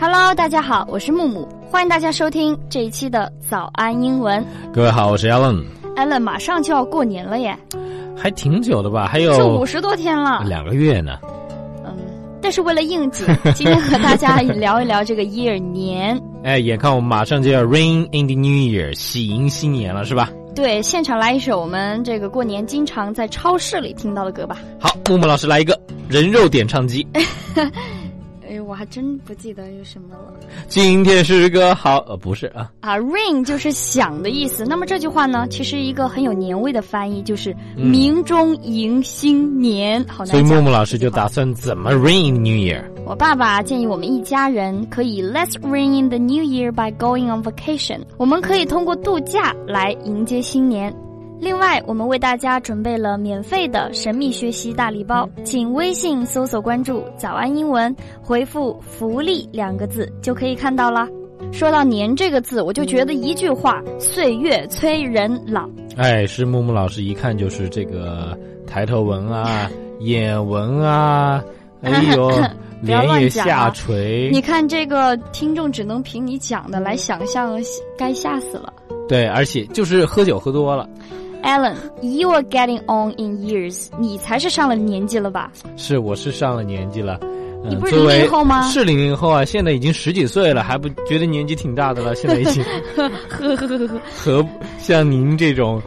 Hello， 大家好，我是木木，欢迎大家收听这一期的早安英文。 各位好，我是 Alan。Alan 马上就要过年了耶， 还挺久的吧？还有是50多天了 ，2个月呢。 但是为了应景，今天和大家聊一聊这个 year 年。 眼看我们马上就要 Ring in the New Year， 喜迎新年了，是吧？ 对，现场来一首我们这个过年经常在超市里听到的歌吧。 好，木木老师来一个人肉点唱机。 我还真不记得有什么了。 今天是个好，不是啊。 ring 就是响的意思。那么这句话呢，其实一个很有年味的翻译就是鸣钟迎新年。好难讲。 所以木木老师就打算怎么 Ring in the New Year？ 我爸爸建议我们一家人可以 Let's ring in the New Year by going on vacation。我们可以通过度假来迎接新年。另外，我们为大家准备了免费的神秘学习大礼包，请微信搜索关注早安英文，回复福利2个字就可以看到了。说到年这个字，我就觉得一句话，岁月催人老。 是木木老师一看就是这个抬头纹啊眼纹啊，哎呦脸也下垂。 你看这个听众只能凭你讲的来想象，该吓死了。 对，而且就是喝酒喝多了。 Alan, you are getting on in years. 你才是上了年纪了吧？ 是，我是上了年纪了。 你不是00后吗？ 是00后啊，现在已经10几岁了，还不觉得年纪挺大的了？现在已经和像您这种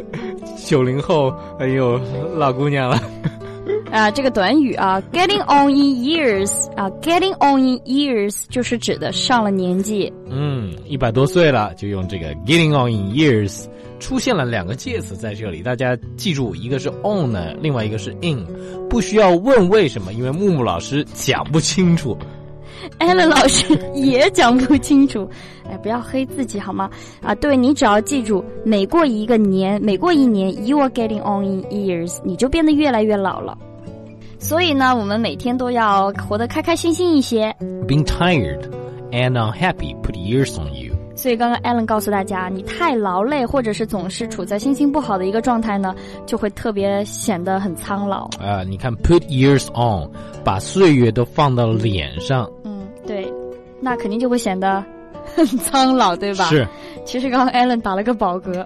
90后，哎呦老姑娘了。 这个短语啊 ，getting on in years 啊 ，getting on in years 就是指的上了年纪。 100多岁了，就用这个 getting on in years。出现了2个介词在这里，大家记住，一个是 on 呢，另外一个是 in， 不需要问为什么，因为木木老师讲不清楚。 Alan 老师也讲不清楚，不要黑自己好吗？对，你只要记住，每过一年 ，you are getting on in years， 你就变得越来越老了。所以呢，我们每天都要活得开开心心一些。 Being tired and unhappy put years on you。 所以刚刚 Alan 告诉大家，你太劳累或者是总是处在心情不好的一个状态呢，就会特别显得很苍老。 你看 put years on， 把岁月都放到脸上。 对，那肯定就会显得很苍老，对吧？ 是。 其实刚刚 Alan 打了个饱嗝。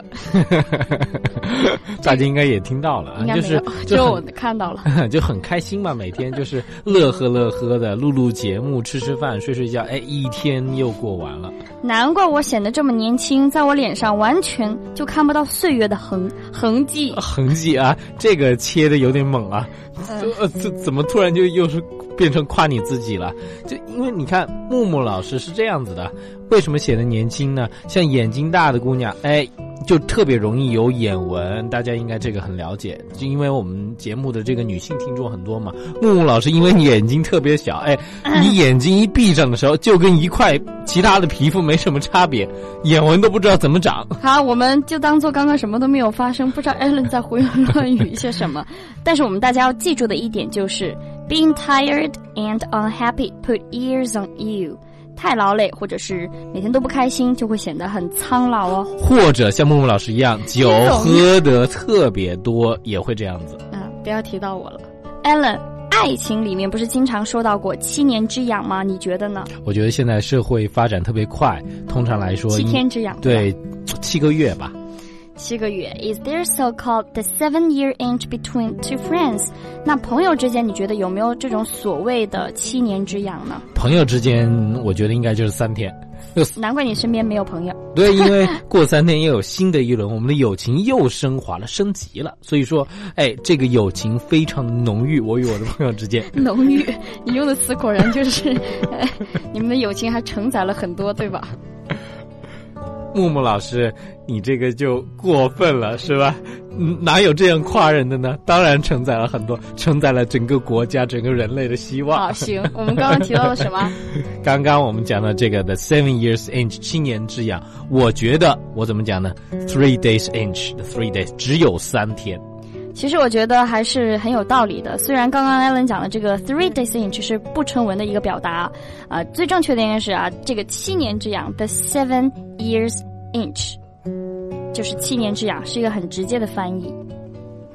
大家应该也听到了， 应该没有，就我看到了。 就很开心嘛，每天就是乐呵乐呵的，录节目，吃饭，睡觉，一天又过完了。 难怪我显得这么年轻，在我脸上完全就看不到岁月的痕迹。 痕迹啊，这个切的有点猛啊。怎么突然就又是变成夸你自己了？就因为你看木木老师是这样子的，为什么显得年轻呢？像眼睛大的姑娘，就特别容易有眼纹，大家应该这个很了解，就因为我们节目的这个女性听众很多嘛。木木老师因为眼睛特别小，你眼睛一闭上的时候，就跟一块其他的皮肤没什么差别，眼纹都不知道怎么长。 好，我们就当做刚刚什么都没有发生，不知道 Alan 在胡言乱语一些什么。但是我们大家要记住的一点就是 ，being tired and unhappy put years on you。太劳累或者是每天都不开心，就会显得很苍老哦。 或者像木木老师一样，酒喝得特别多，也会这样子。 不要提到我了。Alan， 爱情里面不是经常说到过7年之痒吗？你觉得呢？ 我觉得现在社会发展特别快，通常来说 7天之痒。 对，7个月吧。 7个月 Is there so-called the 7-year inch between two friends？ 那朋友之间你觉得有没有这种所谓的7年之痒呢？ 朋友之间我觉得应该就是3天。 难怪你身边没有朋友。 对，因为过3天又有新的一轮，我们的友情又升华了，升级了。所以说这个友情非常浓郁，我与我的朋友之间。 浓郁，你用的词果然就是你们的友情还承载了很多，对吧？ 木木老师，你这个就过分了，是吧？哪有这样夸人的呢？当然承载了很多，承载了整个国家、整个人类的希望。 好，行，我们刚刚提到了什么？ 刚刚我们讲的这个 the 7 years inch 7年之痒，我觉得我怎么讲呢 ？3 days inch the 3 days 只有3天。 其实我觉得还是很有道理的，虽然刚刚 Alan 讲的这个 3 days inch 是不成文的一个表达最正确的应该是这个7年之痒 the 7 years inch 就是7年之痒，是一个很直接的翻译。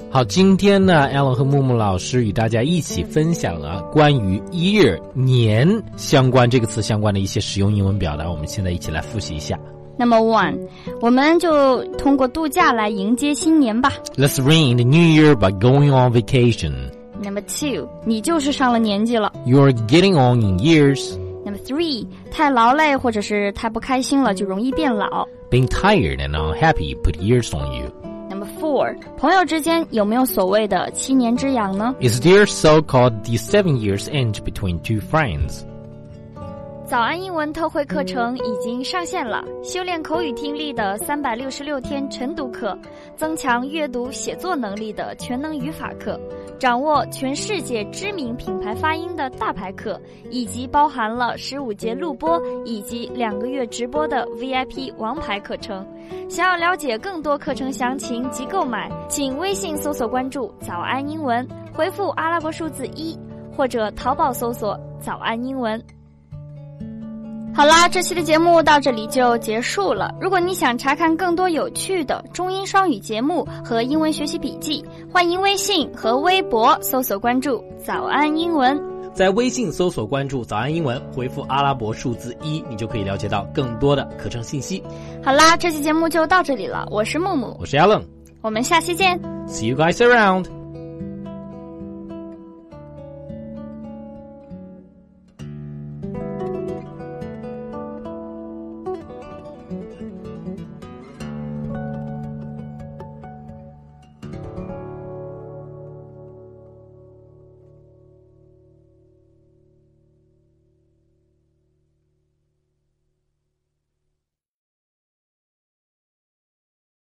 好，今天呢 Alan 和木木老师与大家一起分享了关于 year 年相关这个词相关的一些实用英文表达，我们现在一起来复习一下。 Number 1， 我们就通过度假来迎接新年吧。 Let's ring in the new year by going on vacation. Number 2， 你就是上了年纪了。 You're getting on in years. Number 3， 太劳累或者是太不开心了就容易变老。 Being tired and unhappy put years on you. Number 4， 朋友之间有没有所谓的7年之痒呢？ Is there so-called the 7 years end between two friends? 早安英文特惠课程已经上线了，修炼口语听力的366天晨读课，增强阅读写作能力的全能语法课，掌握全世界知名品牌发音的大牌课，以及包含了15节录播以及2个月直播的 VIP 王牌课程。想要了解更多课程详情及购买，请微信搜索关注早安英文，回复阿拉伯数字1，或者淘宝搜索早安英文。好啦，这期的节目到这里就结束了。如果你想查看更多有趣的中英双语节目和英文学习笔记，欢迎微信和微博搜索关注早安英文。 在微信搜索关注早安英文，回复阿拉伯数字1，你就可以了解到更多的课程信息。 好啦，这期节目就到这里了，我是木木， 我是 Alan， 我们下期见。 See you guys around.